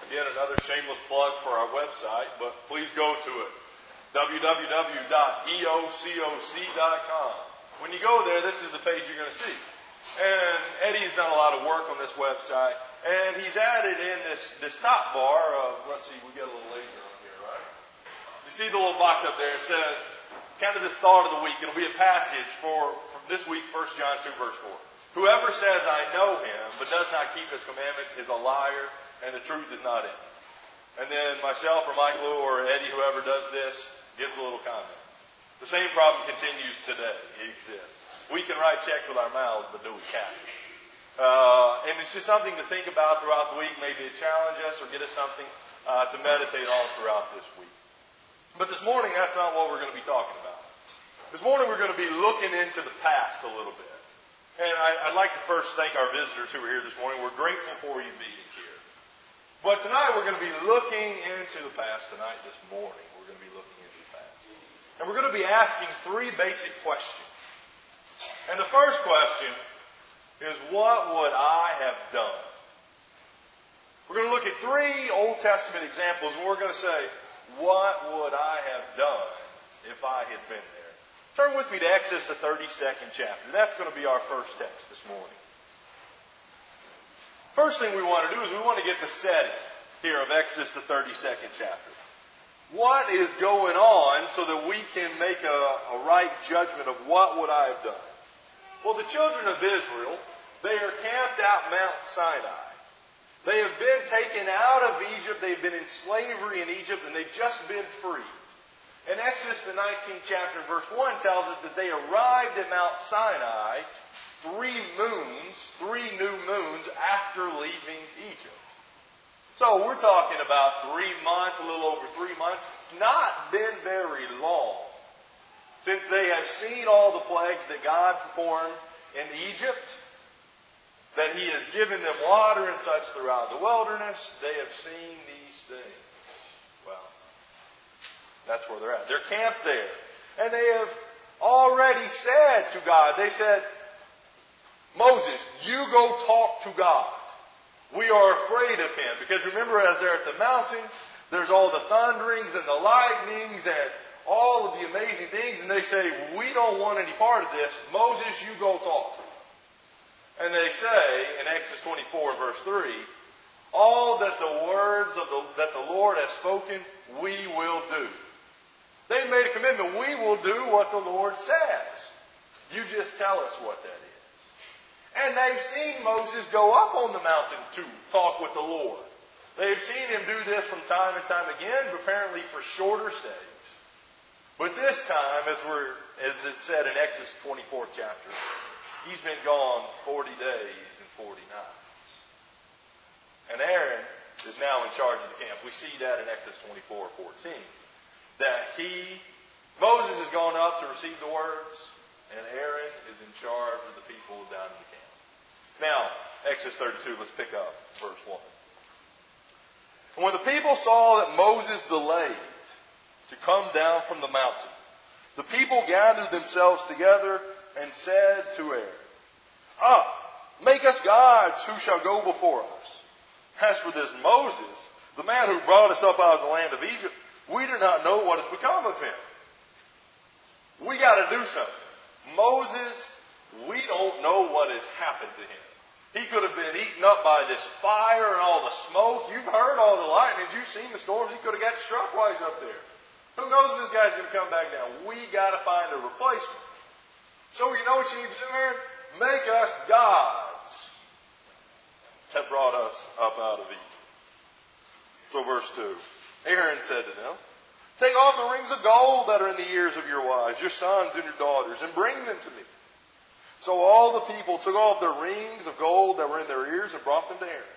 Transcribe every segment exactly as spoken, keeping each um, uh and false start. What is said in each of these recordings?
Again, another shameless plug for our website, but please go to it. w w w dot e o c o c dot com. When you go there, this is the page you're going to see. And Eddie's done a lot of work on this website, and he's added in this, this top bar of, let's see, we get a little laser up here, right? You see the little box up there? It says, kind of this thought of the week. It'll be a passage for, for this week, First John two, verse four. Whoever says, I know him, but does not keep his commandments is a liar, and the truth is not in him. And then myself or Michael or Eddie, whoever does this, gives a little comment. The same problem continues today. It exists. We can write checks with our mouths, but do we cash it? Uh, and it's just something to think about throughout the week. Maybe it challenge us or get us something uh, to meditate on throughout this week. But this morning, that's not what we're going to be talking about. This morning, we're going to be looking into the past a little bit. And I, I'd like to first thank our visitors who are here this morning. We're grateful for you being here. But tonight, we're going to be looking into the past. Tonight, this morning, we're going to be looking into the past. And we're going to be asking three basic questions. And the first question is, what would I have done? We're going to look at three Old Testament examples, and we're going to say, what would I have done if I had been there? Turn with me to Exodus, the thirty-second chapter. That's going to be our first text this morning. First thing we want to do is we want to get the setting here of Exodus, the thirty-second chapter. What is going on so that we can make a, a right judgment of what would I have done? Well, the children of Israel, they are camped out Mount Sinai. They have been taken out of Egypt. They've been in slavery in Egypt, and they've just been freed. And Exodus, the nineteenth chapter, verse one, tells us that they arrived at Mount Sinai three moons, three new moons after leaving Egypt. So we're talking about three months, a little over three months. It's not been very long since they have seen all the plagues that God performed in Egypt, that He has given them water and such throughout the wilderness. They have seen these things. Well, that's where they're at. They're camped there. And they have already said to God, they said, Moses, you go talk to God. We are afraid of Him. Because remember, as they're at the mountain, there's all the thunderings and the lightnings and all of the amazing things, and they say, we don't want any part of this. Moses, you go talk to him. And they say, in Exodus twenty-four, verse three, all that the words of the, that the Lord has spoken, we will do. They made a commitment. We will do what the Lord says. You just tell us what that is. And they've seen Moses go up on the mountain to talk with the Lord. They've seen him do this from time and time again, apparently for shorter stays. But this time, as we're as it said in Exodus twenty-fourth chapter, he's been gone forty days and forty nights. And Aaron is now in charge of the camp. We see that in Exodus twenty-four fourteen. That he, Moses has gone up to receive the words, and Aaron is in charge of the people down in the camp. Now, Exodus thirty-two, let's pick up verse one. And when the people saw that Moses delayed to come down from the mountain, the people gathered themselves together and said to Aaron, Up, make us gods who shall go before us. As for this Moses, the man who brought us up out of the land of Egypt, we do not know what has become of him. We got to do something. Moses, we don't know what has happened to him. He could have been eaten up by this fire and all the smoke. You've heard all the lightnings. You've seen the storms. He could have got struck while he's up there. Who knows if this guy's going to come back down? We got to find a replacement. So you know what you need to do, Aaron? Make us gods that brought us up out of Egypt. So verse two. Aaron said to them, Take off the rings of gold that are in the ears of your wives, your sons and your daughters, and bring them to me. So all the people took off their rings of gold that were in their ears and brought them to Aaron.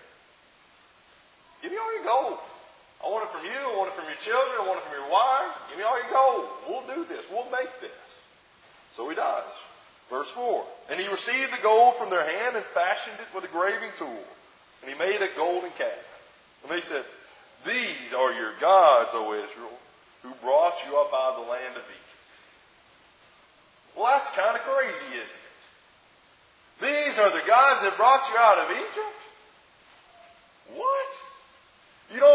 Give me all your gold. I want it from you. I want it from your children. I want it from your wives. Give me all your gold. We'll do this. We'll make this. So he does. Verse four. And he received the gold from their hand and fashioned it with a graving tool. And he made a golden calf. And they said, These are your gods, O Israel, who brought you up out of the land of Egypt. Well, that's kind of crazy, isn't it? These are the gods that brought you out of Egypt? What? You don't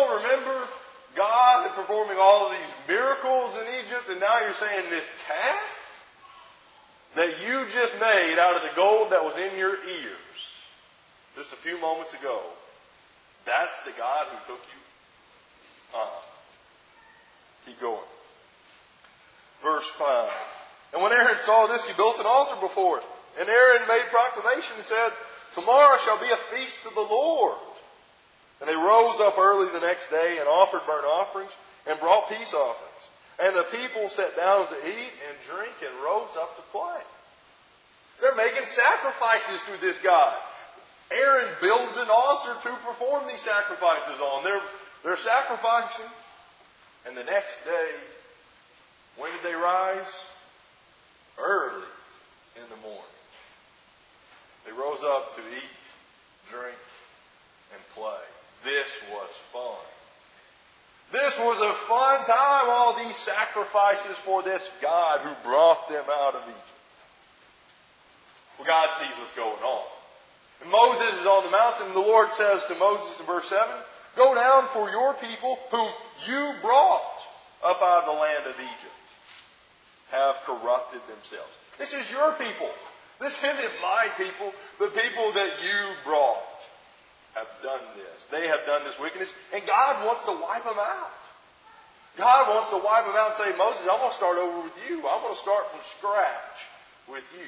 performing all of these miracles in Egypt, and now you're saying this calf that you just made out of the gold that was in your ears just a few moments ago, that's the God who took you? Uh-uh. Keep going. Verse five. And when Aaron saw this, he built an altar before it. And Aaron made proclamation and said, tomorrow shall be a feast to the Lord. And they rose up early the next day and offered burnt offerings and brought peace offerings. And the people sat down to eat and drink and rose up to play. They're making sacrifices to this God. Aaron builds an altar to perform these sacrifices on. They're, they're sacrificing. And the next day, when did they rise? Early in the morning. They rose up to eat, drink, and play. This was fun. This was a fun time, all these sacrifices for this God who brought them out of Egypt. Well, God sees what's going on. And Moses is on the mountain, and the Lord says to Moses in verse seven, go down, for your people whom you brought up out of the land of Egypt have corrupted themselves. This is your people. This isn't my people. The people that you brought have done this. They have done this wickedness. And God wants to wipe them out. God wants to wipe them out and say, Moses, I'm going to start over with you. I'm going to start from scratch with you.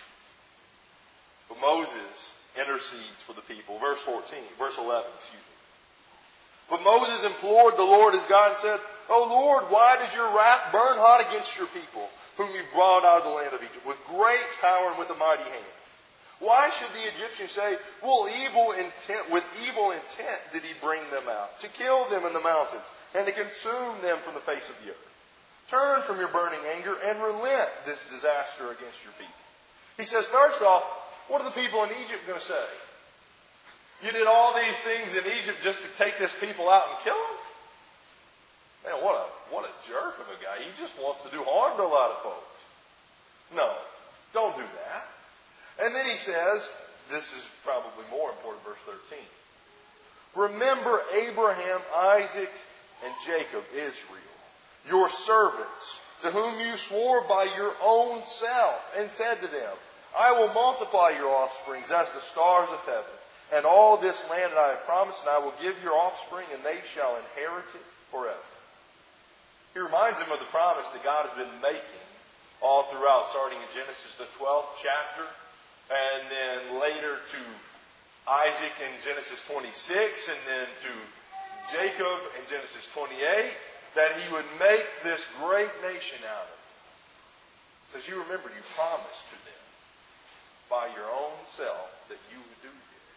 But Moses intercedes for the people. Verse fourteen, verse eleven, excuse me. But Moses implored the Lord his God and said, O Lord, why does your wrath burn hot against your people, whom you brought out of the land of Egypt, with great power and with a mighty hand? Why should the Egyptians say, well, evil intent, with evil intent did he bring them out, to kill them in the mountains, and to consume them from the face of the earth? Turn from your burning anger and relent this disaster against your people. He says, first off, what are the people in Egypt going to say? You did all these things in Egypt just to take this people out and kill them? Man, what a, what a jerk of a guy. He just wants to do harm to a lot of folks. No, don't do that. And then he says, this is probably more important, verse thirteen. Remember Abraham, Isaac, and Jacob, Israel, your servants, to whom you swore by your own self, and said to them, I will multiply your offsprings as the stars of heaven, and all this land that I have promised, and I will give your offspring, and they shall inherit it forever. He reminds them of the promise that God has been making all throughout, starting in Genesis, the twelfth chapter, and then later to Isaac in Genesis twenty-six, and then to Jacob in Genesis twenty-eight, that he would make this great nation out of them. It says, you remember, you promised to them by your own self that you would do this.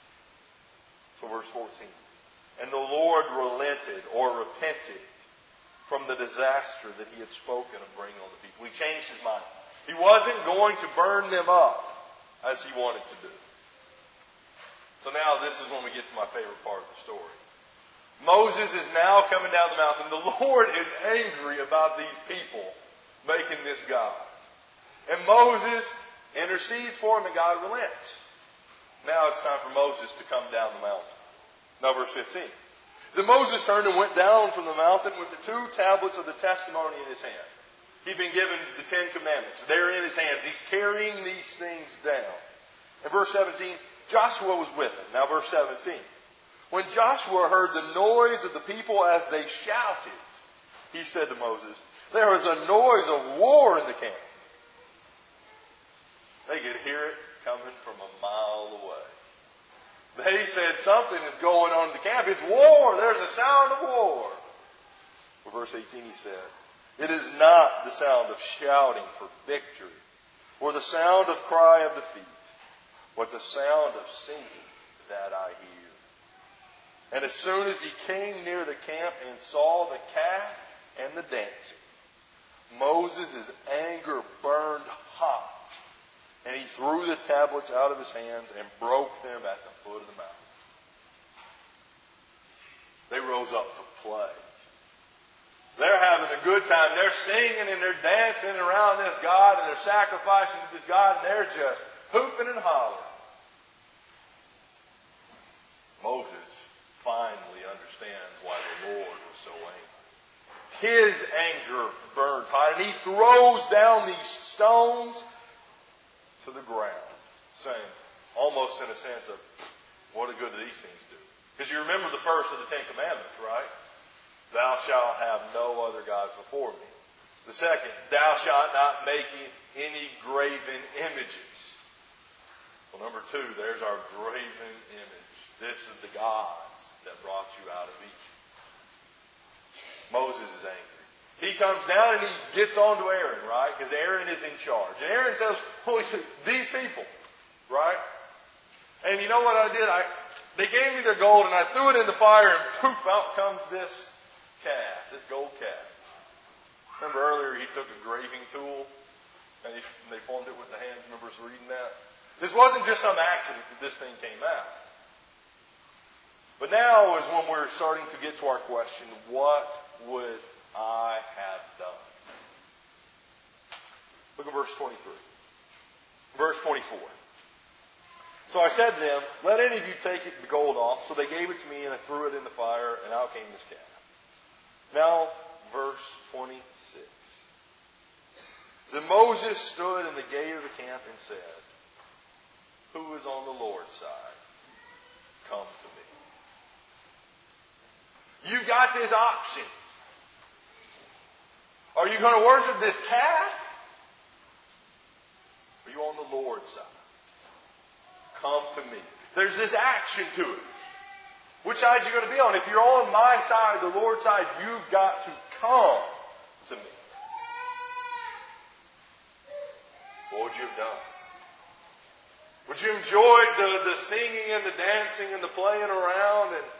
So verse fourteen. And the Lord relented or repented from the disaster that he had spoken of bringing on the people. He changed his mind. He wasn't going to burn them up as he wanted to do. So now this is when we get to my favorite part of the story. Moses is now coming down the mountain. The Lord is angry about these people making this God. And Moses intercedes for him, and God relents. Now it's time for Moses to come down the mountain. Now verse fifteen. Then Moses turned and went down from the mountain with the two tablets of the testimony in his hand. He'd been given the Ten Commandments. They're in his hands. He's carrying these things down. In verse seventeen, Joshua was with him. Now verse seventeen. When Joshua heard the noise of the people as they shouted, he said to Moses, there is a noise of war in the camp. They could hear it coming from a mile away. They said something is going on in the camp. It's war. There's a sound of war. Well, verse eighteen he said, it is not the sound of shouting for victory or the sound of cry of defeat, but the sound of singing that I hear. And as soon as he came near the camp and saw the calf and the dancing, Moses' anger burned hot, and he threw the tablets out of his hands and broke them at the foot of the mountain. They rose up to play. They're having a good time. They're singing and they're dancing around this God and they're sacrificing to this God and they're just hooping and hollering. Moses finally understands why the Lord was so angry. his anger burned hot, and he throws down these stones to the ground, saying, almost in a sense of, what good do these things do? Because you remember the first of the Ten Commandments, right? Thou shalt have no other gods before me. The second, thou shalt not make any graven images. Well, number two, there's our graven image. This is the gods that brought you out of Egypt. Moses is angry. He comes down and he gets on to Aaron, right? Because Aaron is in charge. And Aaron says, holy shit, these people, right? And you know what I did? I They gave me their gold and I threw it in the fire and poof, out comes this calf, this gold calf. Remember earlier he took a graving tool and he, they formed it with the hands. Remember us reading that? This wasn't just some accident that this thing came out. But now is when we're starting to get to our question, what would I have done? Look at verse twenty-three. Verse twenty-four. So I said to them, let any of you take it, the gold off. So they gave it to me and I threw it in the fire and out came this calf. Now, verse twenty-six. Then Moses stood in the gate of the camp and said, who is on the Lord's side? Come to me. You got this option. Are you going to worship this calf? Or are you on the Lord's side? Come to me. There's this action to it. Which side are you going to be on? If you're on my side, the Lord's side, you've got to come to me. What would you have done? Would you enjoy the, the singing and the dancing and the playing around? And,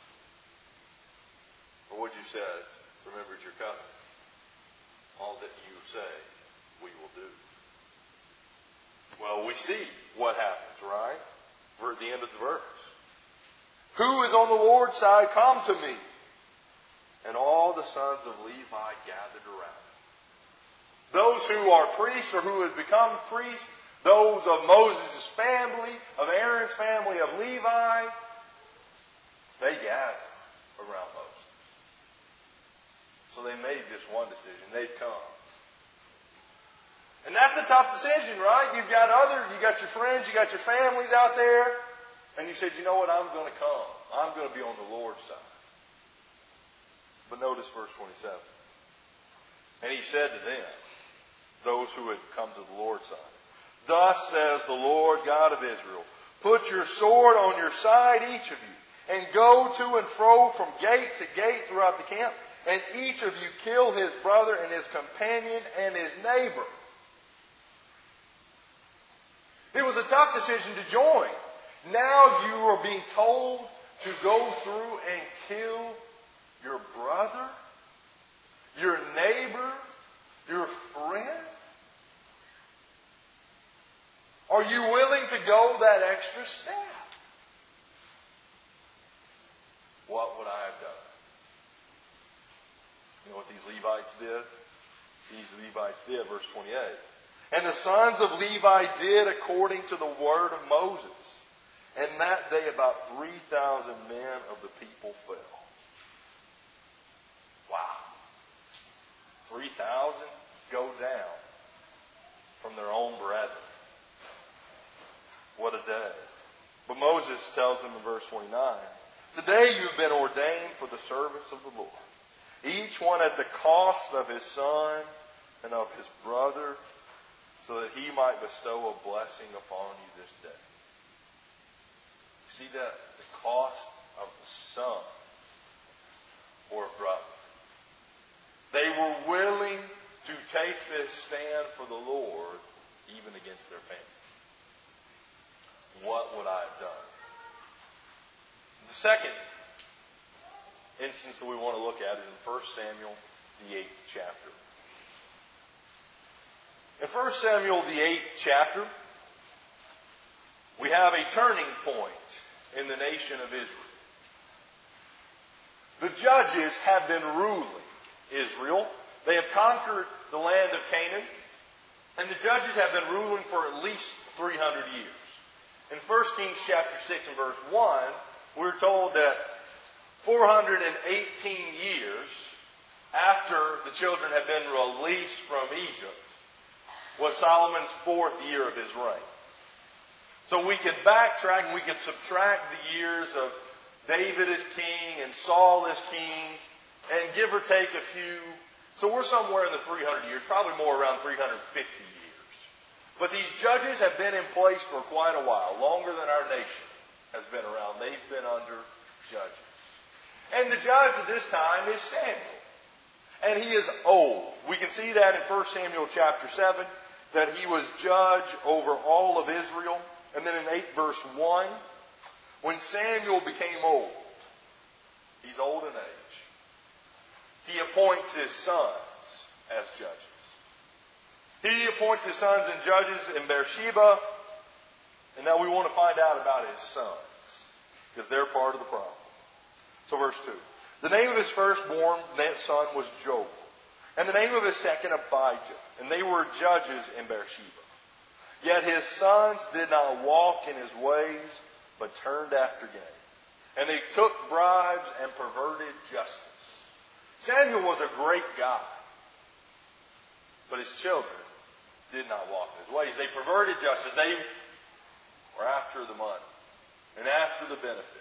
or would you say, remembered your covenant? All that you say, we will do. Well, we see what happens, right? We're at the end of the verse. Who is on the Lord's side? Come to me. And all the sons of Levi gathered around him. Those who are priests or who have become priests, those of Moses' family, of Aaron's family, of Levi, they gather around Moses. So they made this one decision. They've come. And that's a tough decision, right? You've got other, you got your friends, you got your families out there, and you said, you know what, I'm going to come. I'm going to be on the Lord's side. But notice verse twenty-seven. And he said to them, those who had come to the Lord's side, thus says the Lord God of Israel, put your sword on your side, each of you, and go to and fro from gate to gate throughout the camp, and each of you kill his brother and his companion and his neighbor. It was a tough decision to join. Now you are being told to go through and kill your brother, your neighbor, your friend. Are you willing to go that extra step? What would I have done? You know what these Levites did? These Levites did, verse twenty-eight. And the sons of Levi did according to the word of Moses. And that day about three thousand men of the people fell. Wow. three thousand go down from their own brethren. What a day. But Moses tells them in verse twenty-nine, today you've been ordained for the service of the Lord, each one at the cost of his son and of his brother, so that he might bestow a blessing upon you this day. See that? The cost of the son or a brother. They were willing to take this stand for the Lord even against their family. What would I have done? The second instance that we want to look at is in First Samuel, the eighth chapter. In First Samuel, the eighth chapter, we have a turning point in the nation of Israel. The judges have been ruling Israel. They have conquered the land of Canaan. And the judges have been ruling for at least three hundred years. In First Kings chapter six and verse one, we're told that four hundred eighteen years after the children had been released from Egypt, was Solomon's fourth year of his reign. So we could backtrack and we could subtract the years of David as king and Saul as king and give or take a few. So we're somewhere in the three hundred years, probably more around three hundred fifty years. But these judges have been in place for quite a while, longer than our nation has been around. They've been under judges. And the judge at this time is Samuel. And he is old. We can see that in First Samuel chapter seven, that he was judge over all of Israel. And then in eight verse one, when Samuel became old, he's old in age, he appoints his sons as judges. He appoints his sons and judges in Beersheba. And now we want to find out about his sons, because they're part of the problem. So verse two. The name of his firstborn son was Joel, and the name of his second Abijah, and they were judges in Beersheba. Yet his sons did not walk in his ways, but turned after gain. And they took bribes and perverted justice. Samuel was a great guy, but his children did not walk in his ways. They perverted justice. They were after the money and after the benefits.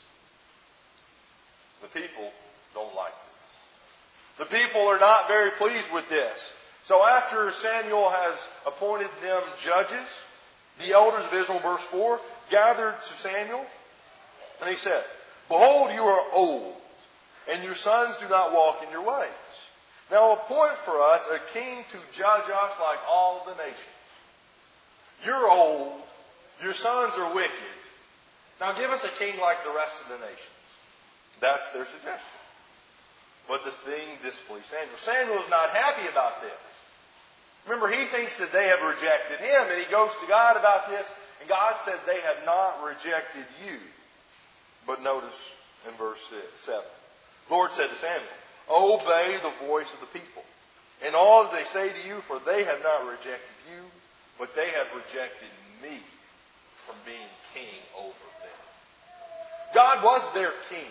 The people don't like this. The people are not very pleased with this. So after Samuel has appointed them judges, the elders of Israel, verse four, gathered to Samuel, and he said, Behold, you are old, and your sons do not walk in your ways. Now appoint for us a king to judge us like all the nations. You're old, your sons are wicked. Now give us a king like the rest of the nations. That's their suggestion. But the thing displeased Samuel. Samuel's not happy about this. Remember, he thinks that they have rejected him, and he goes to God about this, and God said, they have not rejected you. But notice in verse six, seven. The Lord said to Samuel, Obey the voice of the people, and all that they say to you, for they have not rejected you, but they have rejected me from being king over them. God was their king.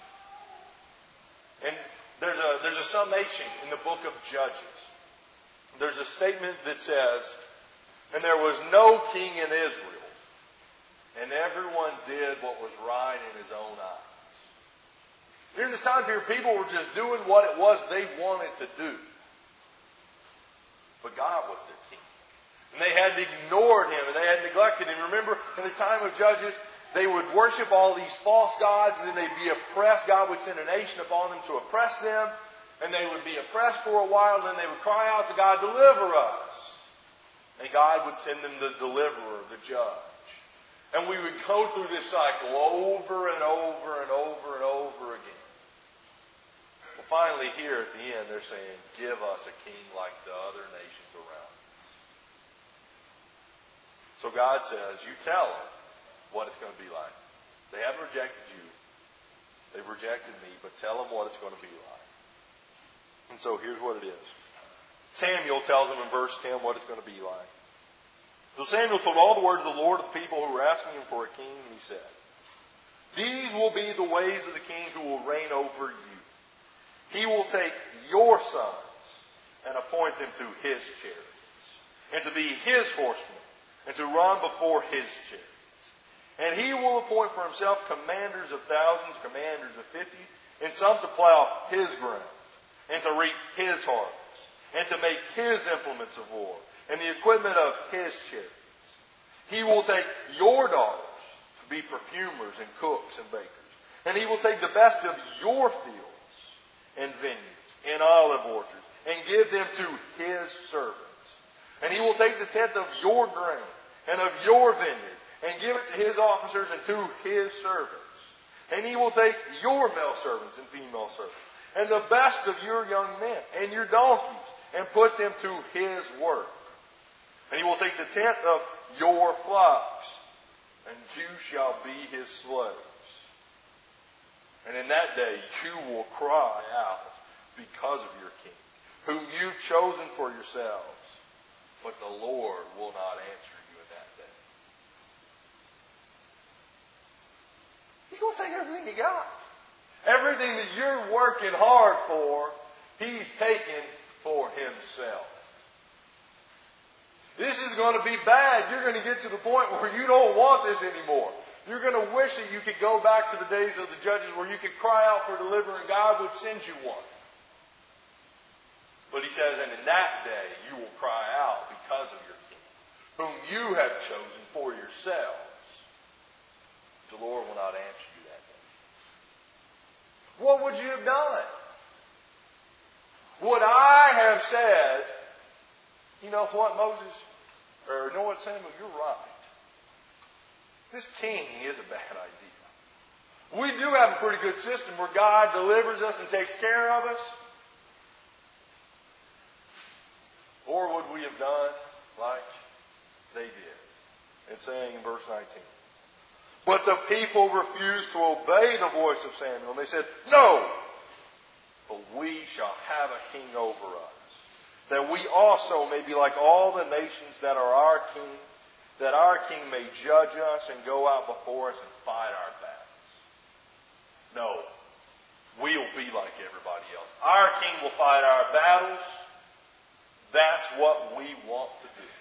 And there's a, there's a summation in the book of Judges. There's a statement that says, And there was no king in Israel, and everyone did what was right in his own eyes. During this time period, people were just doing what it was they wanted to do. But God was their king. And they had ignored him, and they had neglected him. Remember, in the time of Judges, they would worship all these false gods, and then they'd be oppressed. God would send a nation upon them to oppress them, and they would be oppressed for a while, and then they would cry out to God, deliver us. And God would send them the deliverer, the judge. And we would go through this cycle over and over and over and over again. Well, finally here at the end, they're saying, give us a king like the other nations around us. So God says, you tell them what it's going to be like. They haven't rejected you. They've rejected me, but tell them what it's going to be like. And so here's what it is. Samuel tells them in verse ten what it's going to be like. So Samuel told all the words of the Lord to the people who were asking him for a king, and he said, These will be the ways of the king who will reign over you. He will take your sons and appoint them to his chariots, and to be his horsemen, and to run before his chariots. And he will appoint for himself commanders of thousands, commanders of fifties, and some to plow his ground, and to reap his harvest, and to make his implements of war, and the equipment of his chariots. He will take your daughters to be perfumers and cooks and bakers. And he will take the best of your fields and vineyards and olive orchards, and give them to his servants. And he will take the tenth of your grain and of your vineyard, and give it to his officers and to his servants. And he will take your male servants and female servants, and the best of your young men and your donkeys, and put them to his work. And he will take the tenth of your flocks, and you shall be his slaves. And in that day you will cry out because of your king, whom you've chosen for yourselves. But the Lord will not answer you in that day. He's going to take everything you got. Everything that you're working hard for, he's taken for himself. This is going to be bad. You're going to get to the point where you don't want this anymore. You're going to wish that you could go back to the days of the judges where you could cry out for deliverance and God would send you one. But he says, and in that day you will cry out because of your king, whom you have chosen for yourselves. The Lord will not answer you that day. What would you have done? Would I have said, you know what, Moses? Or you know what, Samuel? You're right. This king is a bad idea. We do have a pretty good system where God delivers us and takes care of us. Or would we have done like they did? It's saying in verse nineteen. But the people refused to obey the voice of Samuel. And they said, no, but we shall have a king over us, that we also may be like all the nations that are our king, that our king may judge us and go out before us and fight our battles. No, we'll be like everybody else. Our king will fight our battles. That's what we want to do.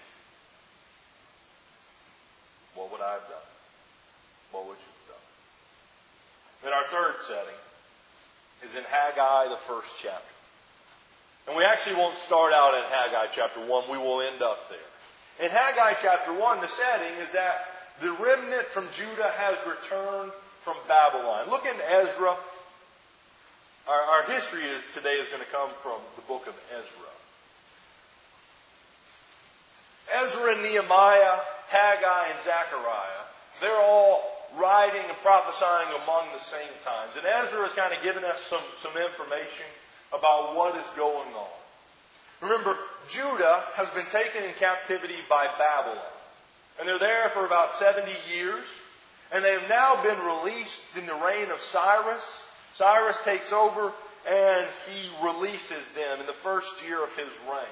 What would I have done? What would you have done? Then our third setting is in Haggai, the first chapter. And we actually won't start out in Haggai chapter one. We will end up there. In Haggai chapter one, the setting is that the remnant from Judah has returned from Babylon. Look in Ezra. Our, our history is, today is going to come from the book of Ezra. Ezra and Nehemiah, Haggai and Zechariah, they're all writing and prophesying among the same times. And Ezra has kind of given us some, some information about what is going on. Remember, Judah has been taken in captivity by Babylon. And they're there for about seventy years. And they have now been released in the reign of Cyrus. Cyrus takes over and he releases them in the first year of his reign.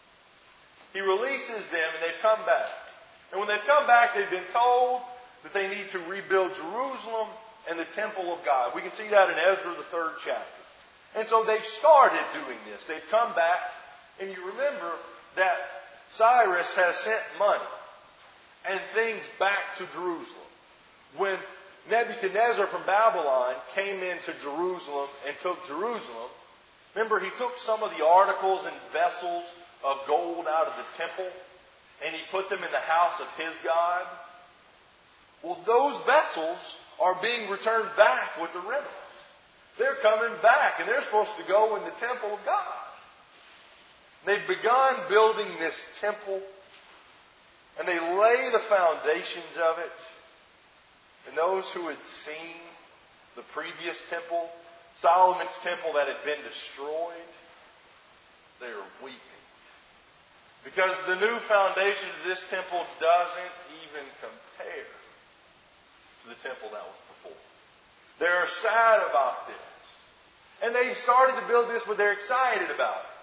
He releases them and they've come back. And when they've come back, they've been told that they need to rebuild Jerusalem and the temple of God. We can see that in Ezra, the third chapter. And so they've started doing this. They've come back. And you remember that Cyrus has sent money and things back to Jerusalem. When Nebuchadnezzar from Babylon came into Jerusalem and took Jerusalem, remember he took some of the articles and vessels of gold out of the temple and he put them in the house of his God. Well, those vessels are being returned back with the remnant. They're coming back and they're supposed to go in the temple of God. They've begun building this temple and they lay the foundations of it. And those who had seen the previous temple, Solomon's temple that had been destroyed, they are weeping. Because the new foundation of this temple doesn't even compare to the temple that was before. They're sad about this. And they've started to build this, but they're excited about it.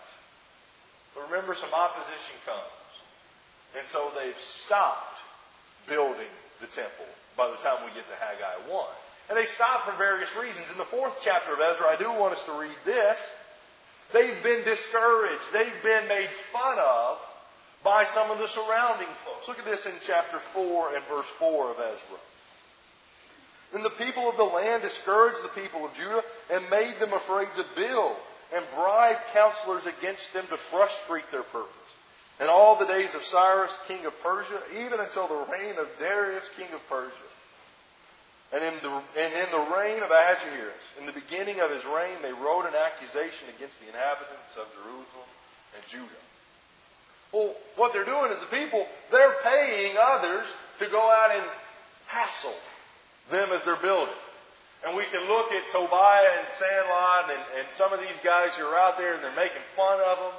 But remember, some opposition comes. And so they've stopped building the temple by the time we get to Haggai one. And they stopped for various reasons. In the fourth chapter of Ezra, I do want us to read this. They've been discouraged. They've been made fun of by some of the surrounding folks. Look at this in chapter four and verse four of Ezra. Then the people of the land discouraged the people of Judah and made them afraid to build, and bribed counselors against them to frustrate their purpose. And all the days of Cyrus, king of Persia, even until the reign of Darius, king of Persia. And in the, and in the reign of Ahasuerus, in the beginning of his reign, they wrote an accusation against the inhabitants of Jerusalem and Judah. Well, what they're doing is the people, they're paying others to go out and hassle them as they're building. And we can look at Tobiah and Sanballat and, and some of these guys who are out there and they're making fun of them.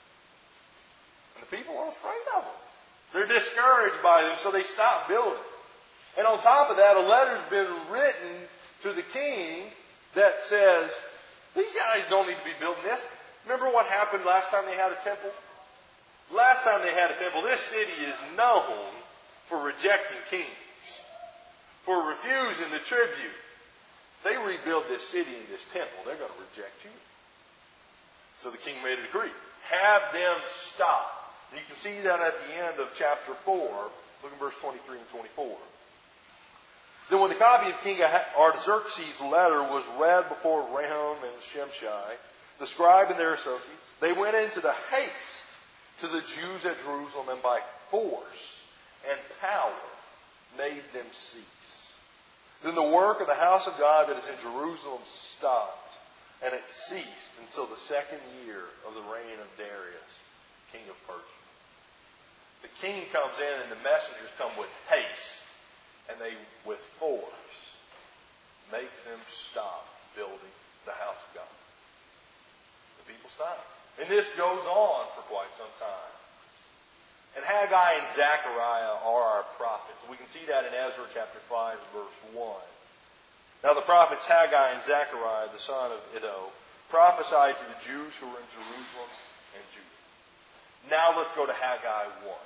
And the people are afraid of them. They're discouraged by them, so they stop building. And on top of that, a letter's been written to the king that says, these guys don't need to be building this. Remember what happened last time they had a temple? Last time they had a temple, this city is known for rejecting kings, for refusing the tribute. They rebuild this city and this temple, they're going to reject you. So the king made a decree. Have them stop. And you can see that at the end of chapter four. Look at verse twenty-three and twenty-four. Then when the copy of King Artaxerxes' letter was read before Rehum and Shimshai, the scribe and their associates, they went into the haste to the Jews at Jerusalem, and by force and power made them cease. Then the work of the house of God that is in Jerusalem stopped, and it ceased until the second year of the reign of Darius, king of Persia. The king comes in and the messengers come with haste, and they, with force, make them stop building the house of God. The people stop. And this goes on for quite some time. And Haggai and Zechariah are our prophets. We can see that in Ezra chapter five, verse one. Now the prophets Haggai and Zechariah, the son of Iddo, prophesied to the Jews who were in Jerusalem and Judah. Now let's go to Haggai one.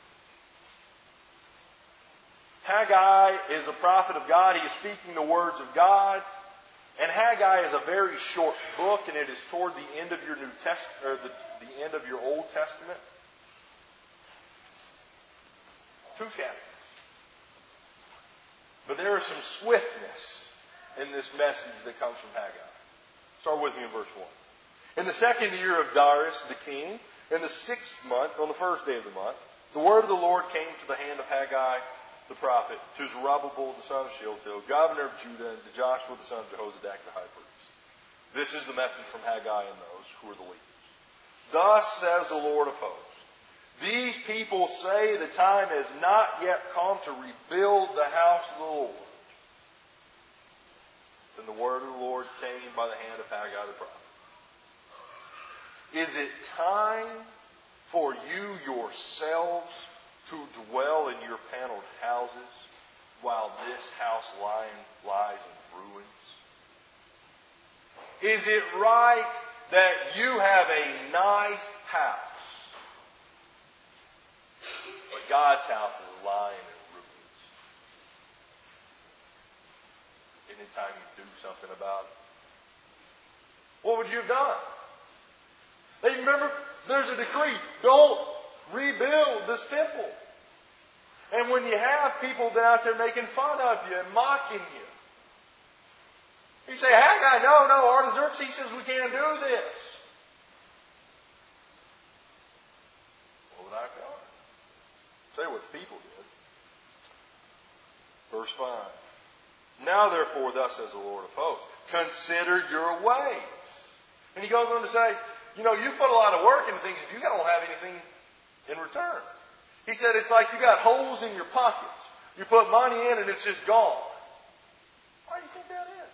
Haggai is a prophet of God. He is speaking the words of God. And Haggai is a very short book, and it is toward the end of your New Testament, or the, the end of your Old Testament. Two chapters. But there is some swiftness in this message that comes from Haggai. Start with me in verse one. In the second year of Darius the king, in the sixth month, on the first day of the month, the word of the Lord came to the hand of Haggai the prophet, to Zerubbabel the son of Shealtiel, governor of Judah, and to Joshua the son of Jehozadak the high priest. This is the message from Haggai and those who are the leaders. Thus says the Lord of hosts, these people say the time has not yet come to rebuild the house of the Lord. Then the word of the Lord came by the hand of Haggai the prophet. Is it time for you yourselves to dwell in your paneled houses while this house lying, lies in ruins? Is it right that you have a nice house, but God's house is lying in ruins? Isn't it time you do something about it? What would you have done? Hey, remember, there's a decree. Don't rebuild this temple. And when you have people that out there making fun of you and mocking you, you say, Haggai, no, no, Artaxerxes says we can't do this. What would I have done? Say what the people did. Verse five. Now therefore, thus says the Lord of hosts, consider your ways. And he goes on to say, you know, you put a lot of work into things and you don't have anything in return. He said it's like you got holes in your pockets. You put money in and it's just gone. Why do you think that is?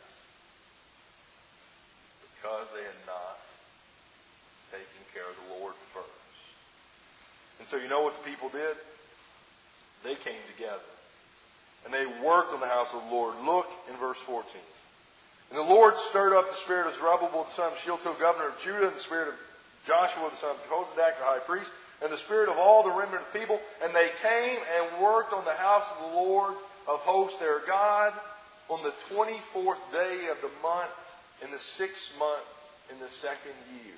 Because they had not taken care of the Lord first. And so you know what the people did? They came together. And they worked on the house of the Lord. Look in verse fourteen. And the Lord stirred up the spirit of Zerubbabel the son of Shealtiel, governor of Judah, and the spirit of Joshua the son of Jehozadak the high priest, and the spirit of all the remnant of people, and they came and worked on the house of the Lord of hosts their God on the twenty-fourth day of the month in the sixth month in the second year.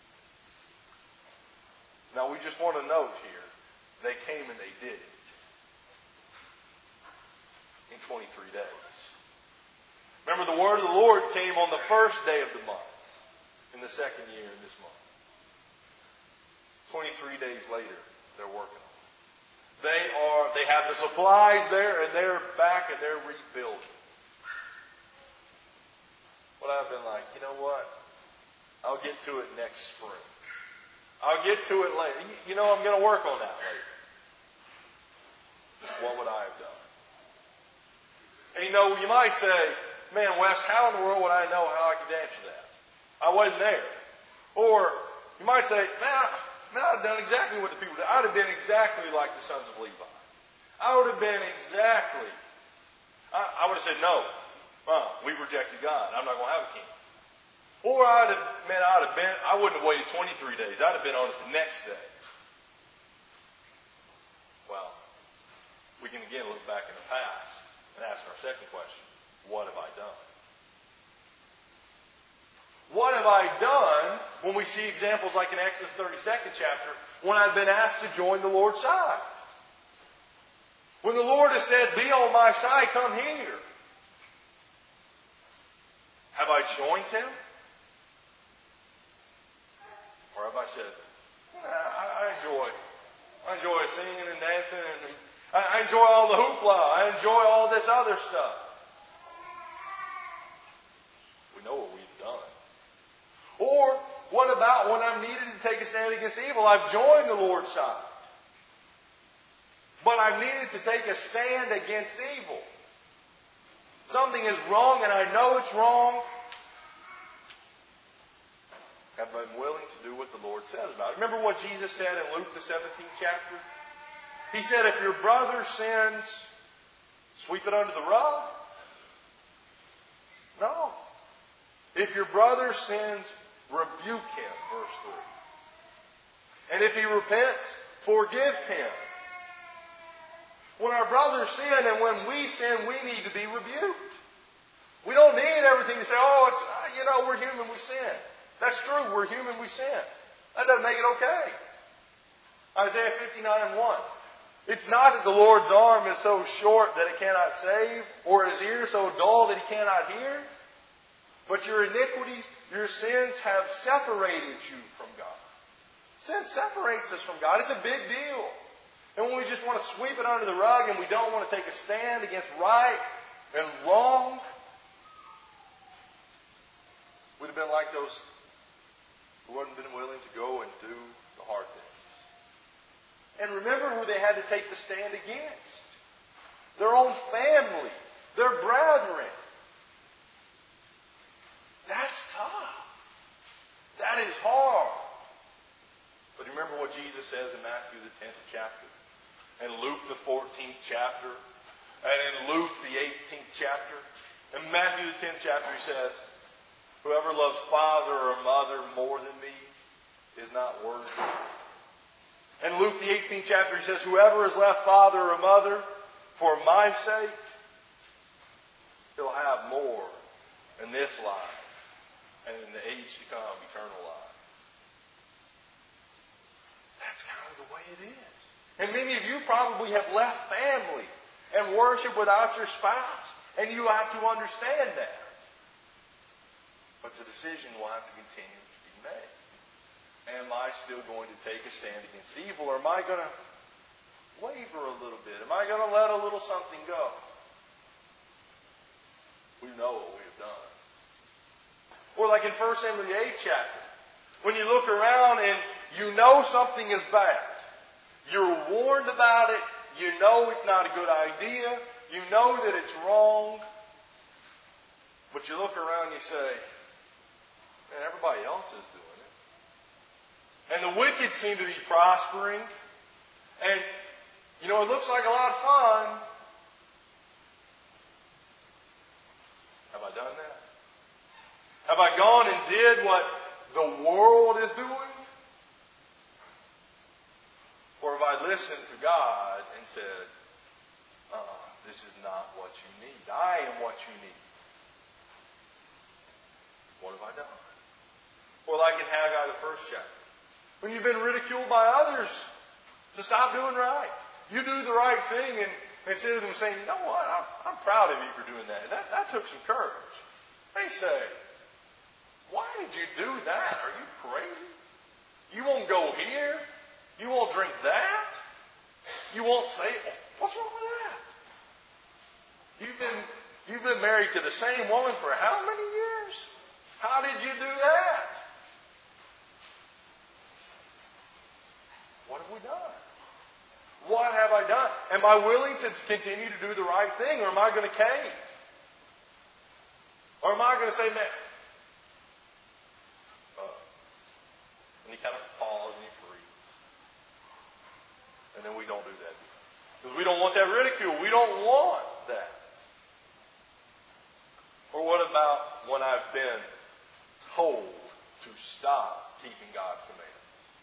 Now we just want to note here, they came and they did it in twenty-three days. Remember, the word of the Lord came on the first day of the month in the second year in this month. twenty-three days later, they're working on it. They are, they have the supplies there, and they're back and they're rebuilding. What I've been like, you know what? I'll get to it next spring. I'll get to it later. You know, I'm going to work on that later. What would I have done? And you know, you might say, man, Wes, how in the world would I know how I could answer that? I wasn't there. Or you might say, man, Man, I'd have done exactly what the people did. I'd have been exactly like the sons of Levi. I would have been exactly. I, I would have said, no, uh, we rejected God. I'm not going to have a king. Or I'd have, man, I'd have been, I wouldn't have waited twenty-three days. I'd have been on it the next day. Well, we can again look back in the past and ask our second question. What have I done? What have I done when we see examples like in Exodus thirty-second chapter, when I've been asked to join the Lord's side. When the Lord has said, be on my side, come here. Have I joined Him? Or have I said, nah, I, I enjoy I enjoy singing and dancing, and I, I enjoy all the hoopla. I enjoy all this other stuff. We know what we've done. Or what about when I'm needed to take a stand against evil? I've joined the Lord's side. But I've needed to take a stand against evil. Something is wrong and I know it's wrong. Have I been willing to do what the Lord says about it? Remember what Jesus said in Luke the seventeenth chapter? He said, if your brother sins, sweep it under the rug. No. If your brother sins, rebuke him, verse three. And if he repents, forgive him. When our brothers sin and when we sin, we need to be rebuked. We don't need everything to say, oh, it's, you know, we're human, we sin. That's true, we're human, we sin. That doesn't make it okay. Isaiah fifty-nine one. It's not that the Lord's arm is so short that it cannot save, or his ear so dull that he cannot hear. But your iniquities, your sins have separated you from God. Sin separates us from God. It's a big deal. And when we just want to sweep it under the rug and we don't want to take a stand against right and wrong, we'd have been like those who hadn't been willing to go and do the hard things. And remember who they had to take the stand against. Their own family. Their brethren. That's tough. That is hard. But remember what Jesus says in Matthew the tenth chapter, and Luke the fourteenth chapter, and in Luke the eighteenth chapter. In Matthew the tenth chapter he says, whoever loves father or mother more than me is not worthy. In Luke the eighteenth chapter he says, whoever has left father or mother for my sake, he'll have more in this life and in the age to come, eternal life. That's kind of the way it is. And many of you probably have left family and worship without your spouse. And you have to understand that. But the decision will have to continue to be made. Am I still going to take a stand against evil? Or am I going to waver a little bit? Am I going to let a little something go? We know what we have done. Or like in First Samuel the eighth chapter, when you look around and you know something is bad. You're warned about it. You know it's not a good idea. You know that it's wrong. But you look around and you say, man, everybody else is doing it. And the wicked seem to be prospering. And, you know, it looks like a lot of fun. Have I done that? Have I gone and did what the world is doing? Or have I listened to God and said, uh-uh, this is not what you need. I am what you need. What have I done? Or like in Haggai the first chapter, when you've been ridiculed by others to stop doing right. You do the right thing and instead of them saying, you know what, I'm, I'm proud of you for doing that. that. That took some courage. They say, why did you do that? Are you crazy? You won't go here? You won't drink that? You won't say, what's wrong with that? You've been, you've been married to the same woman for how many years? How did you do that? What have we done? What have I done? Am I willing to continue to do the right thing, or am I going to cave? Or am I going to say, man, and he kind of pause and he freezes. And then we don't do that. Because we don't want that ridicule. We don't want that. Or what about when I've been told to stop keeping God's commandments?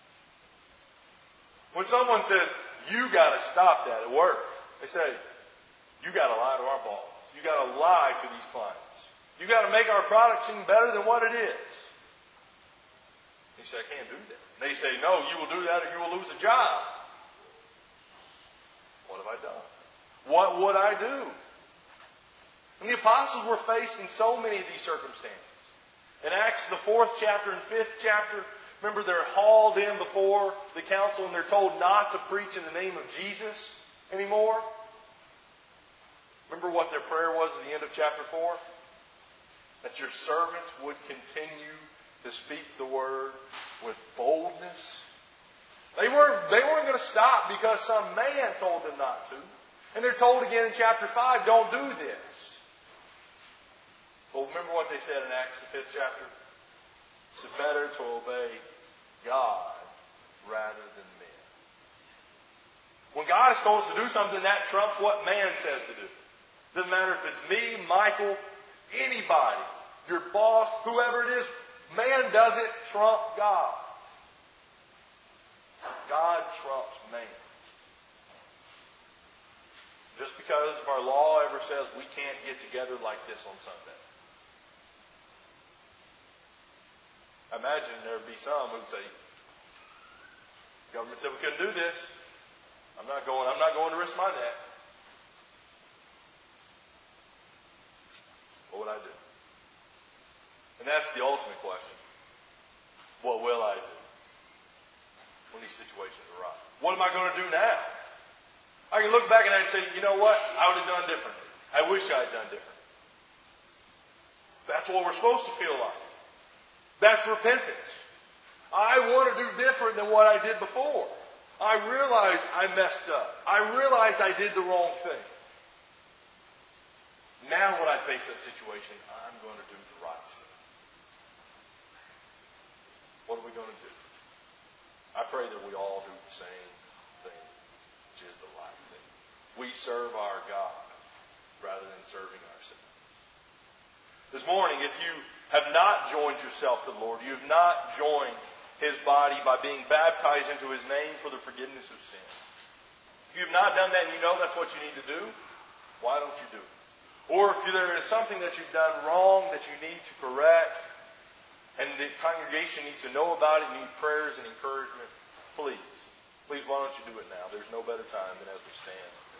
When someone says, you got to stop that at work, they say, you got to lie to our boss. You got to lie to these clients. You got to make our product seem better than what it is. You say, I can't do that. And they say, no, you will do that or you will lose a job. What have I done? What would I do? And the apostles were facing so many of these circumstances. In Acts, the fourth chapter and fifth chapter, remember they're hauled in before the council and they're told not to preach in the name of Jesus anymore. Remember what their prayer was at the end of chapter four? That your servants would continue to speak the word with boldness. They weren't, they weren't going to stop because some man told them not to. And they're told again in chapter five, don't do this. Well, remember what they said in Acts, the fifth chapter? It's better to obey God rather than men. When God has told us to do something, that trumps what man says to do. Doesn't matter if it's me, Michael, anybody, your boss, whoever it is, man doesn't trump God. God trumps man. Just because our law ever says we can't get together like this on Sunday. I imagine there would be some who would say, government said we couldn't do this. I'm not going, I'm not going to risk my neck. What would I do? And that's the ultimate question. What will I do when these situations arise? What am I going to do now? I can look back and I can say, you know what? I would have done differently. I wish I had done different. That's what we're supposed to feel like. That's repentance. I want to do different than what I did before. I realize I messed up. I realize I did the wrong thing. Now when I face that situation, I'm going to do the right thing. What are we going to do? I pray that we all do the same thing, which is the right thing. We serve our God rather than serving ourselves. This morning, if you have not joined yourself to the Lord, you have not joined His body by being baptized into His name for the forgiveness of sin. If you have not done that and you know that's what you need to do, why don't you do it? Or if there is something that you've done wrong that you need to correct, and the congregation needs to know about it, you need prayers and encouragement, please, please why don't you do it now? There's no better time than as we stand